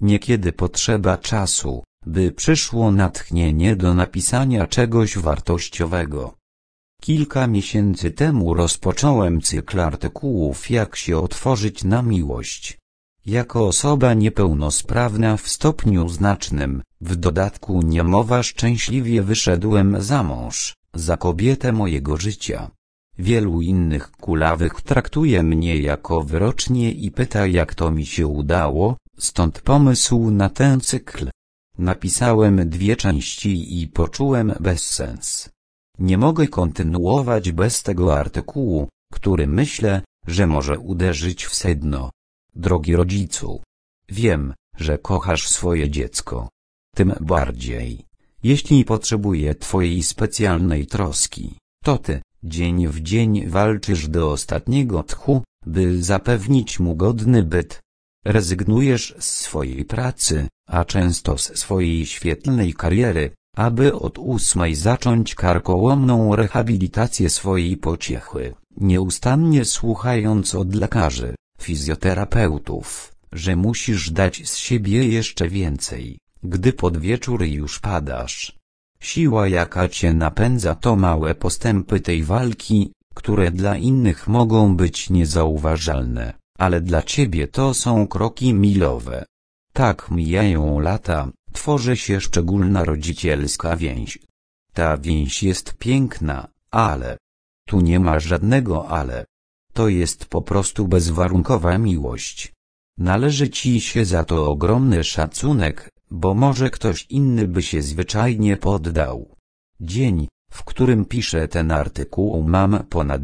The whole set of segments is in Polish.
Niekiedy potrzeba czasu, by przyszło natchnienie do napisania czegoś wartościowego. Kilka miesięcy temu rozpocząłem cykl artykułów Jak się otworzyć na miłość. Jako osoba niepełnosprawna w stopniu znacznym, w dodatku niemowa, szczęśliwie wyszedłem za mąż, za kobietę mojego życia. Wielu innych kulawych traktuje mnie jako wyrocznie i pyta, jak to mi się udało, stąd pomysł na ten cykl. Napisałem 2 części i poczułem bezsens. Nie mogę kontynuować bez tego artykułu, który myślę, że może uderzyć w sedno. Drogi rodzicu, wiem, że kochasz swoje dziecko. Tym bardziej, jeśli potrzebuje twojej specjalnej troski, to ty, dzień w dzień walczysz do ostatniego tchu, by zapewnić mu godny byt. Rezygnujesz z swojej pracy, a często z swojej świetlnej kariery, aby od 8 zacząć karkołomną rehabilitację swojej pociechy, nieustannie słuchając od lekarzy, fizjoterapeutów, że musisz dać z siebie jeszcze więcej, gdy pod wieczór już padasz. Siła, jaka cię napędza, to małe postępy tej walki, które dla innych mogą być niezauważalne, ale dla ciebie to są kroki milowe. Tak mijają lata, tworzy się szczególna rodzicielska więź. Ta więź jest piękna, ale tu nie ma żadnego ale. To jest po prostu bezwarunkowa miłość. Należy ci się za to ogromny szacunek, bo może ktoś inny by się zwyczajnie poddał. Dzień, w którym piszę ten artykuł, mam ponad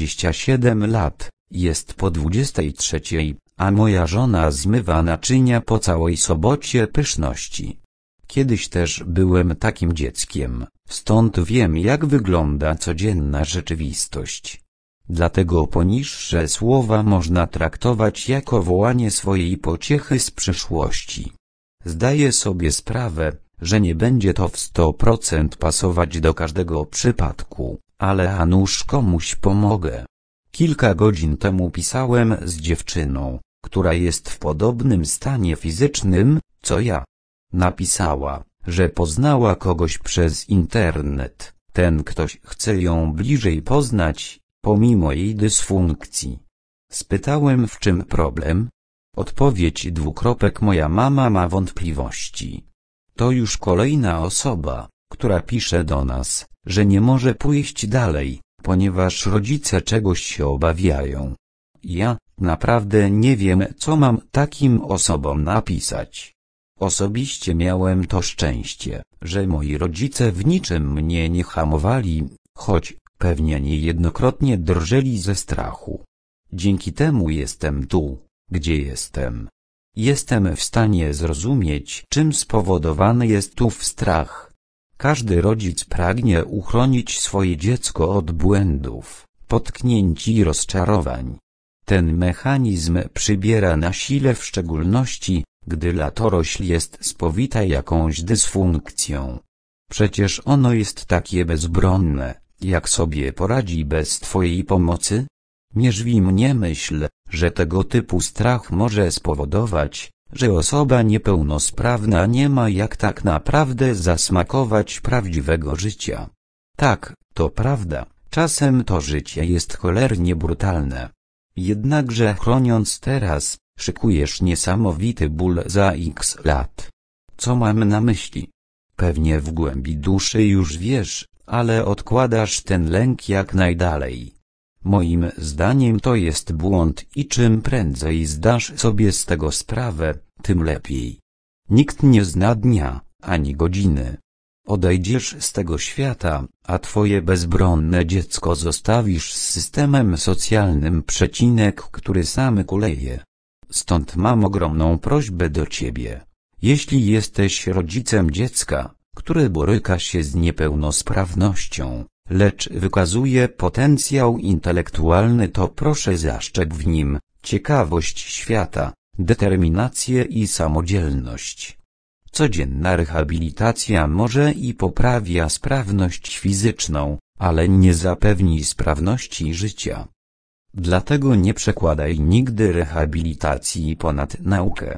27 lat, jest po 23, a moja żona zmywa naczynia po całej sobocie pyszności. Kiedyś też byłem takim dzieckiem, stąd wiem, jak wygląda codzienna rzeczywistość. Dlatego poniższe słowa można traktować jako wołanie swojej pociechy z przyszłości. Zdaję sobie sprawę, że nie będzie to w 100% pasować do każdego przypadku, ale a nuż komuś pomogę. Kilka godzin temu pisałem z dziewczyną, która jest w podobnym stanie fizycznym, co ja. Napisała, że poznała kogoś przez internet. Ten ktoś chce ją bliżej poznać, pomimo jej dysfunkcji. Spytałem, w czym problem? Odpowiedź: moja mama ma wątpliwości. To już kolejna osoba, która pisze do nas, że nie może pójść dalej, ponieważ rodzice czegoś się obawiają. Ja naprawdę nie wiem, co mam takim osobom napisać. Osobiście miałem to szczęście, że moi rodzice w niczym mnie nie hamowali, choć pewnie niejednokrotnie drżeli ze strachu. Dzięki temu jestem tu, gdzie jestem. Jestem w stanie zrozumieć, czym spowodowany jest ów strach. Każdy rodzic pragnie uchronić swoje dziecko od błędów, potknięć i rozczarowań. Ten mechanizm przybiera na sile w szczególności, gdy latorośl jest spowita jakąś dysfunkcją. Przecież ono jest takie bezbronne, jak sobie poradzi bez twojej pomocy? Mierzwi mnie myśl, że tego typu strach może spowodować, że osoba niepełnosprawna nie ma jak tak naprawdę zasmakować prawdziwego życia. Tak, to prawda, czasem to życie jest cholernie brutalne. Jednakże chroniąc teraz, szykujesz niesamowity ból za x lat. Co mam na myśli? Pewnie w głębi duszy już wiesz, ale odkładasz ten lęk jak najdalej. Moim zdaniem to jest błąd i czym prędzej zdasz sobie z tego sprawę, tym lepiej. Nikt nie zna dnia, ani godziny. Odejdziesz z tego świata, a twoje bezbronne dziecko zostawisz z systemem socjalnym, który sam kuleje. Stąd mam ogromną prośbę do ciebie. Jeśli jesteś rodzicem dziecka, które boryka się z niepełnosprawnością, lecz wykazuje potencjał intelektualny, to proszę zaszczep w nim ciekawość świata, determinację i samodzielność. Codzienna rehabilitacja może i poprawia sprawność fizyczną, ale nie zapewni sprawności życia. Dlatego nie przekładaj nigdy rehabilitacji ponad naukę.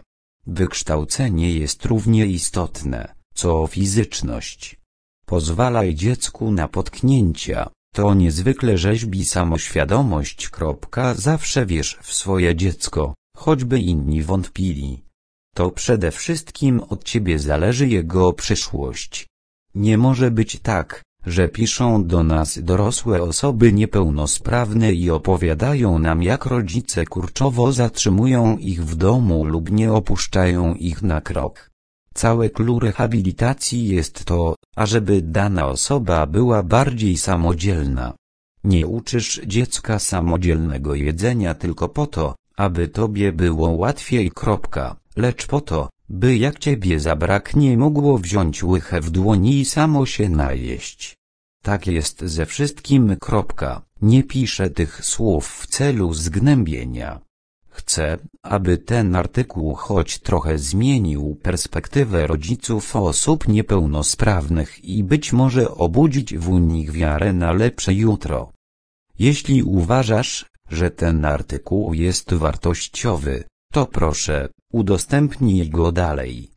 Wykształcenie jest równie istotne, co fizyczność. Pozwalaj dziecku na potknięcia, to niezwykle rzeźbi samoświadomość. Zawsze wierz w swoje dziecko, choćby inni wątpili. To przede wszystkim od ciebie zależy jego przyszłość. Nie może być tak, że piszą do nas dorosłe osoby niepełnosprawne i opowiadają nam, jak rodzice kurczowo zatrzymują ich w domu lub nie opuszczają ich na krok. Całe clou rehabilitacji jest to, ażeby dana osoba była bardziej samodzielna. Nie uczysz dziecka samodzielnego jedzenia tylko po to, aby tobie było łatwiej. Lecz po to, by jak ciebie zabraknie mogło wziąć łychę w dłoni i samo się najeść. Tak jest ze wszystkim. Nie piszę tych słów w celu zgnębienia. Chcę, aby ten artykuł choć trochę zmienił perspektywę rodziców osób niepełnosprawnych i być może obudzić w nich wiarę na lepsze jutro. Jeśli uważasz, że ten artykuł jest wartościowy, to proszę, udostępnij go dalej.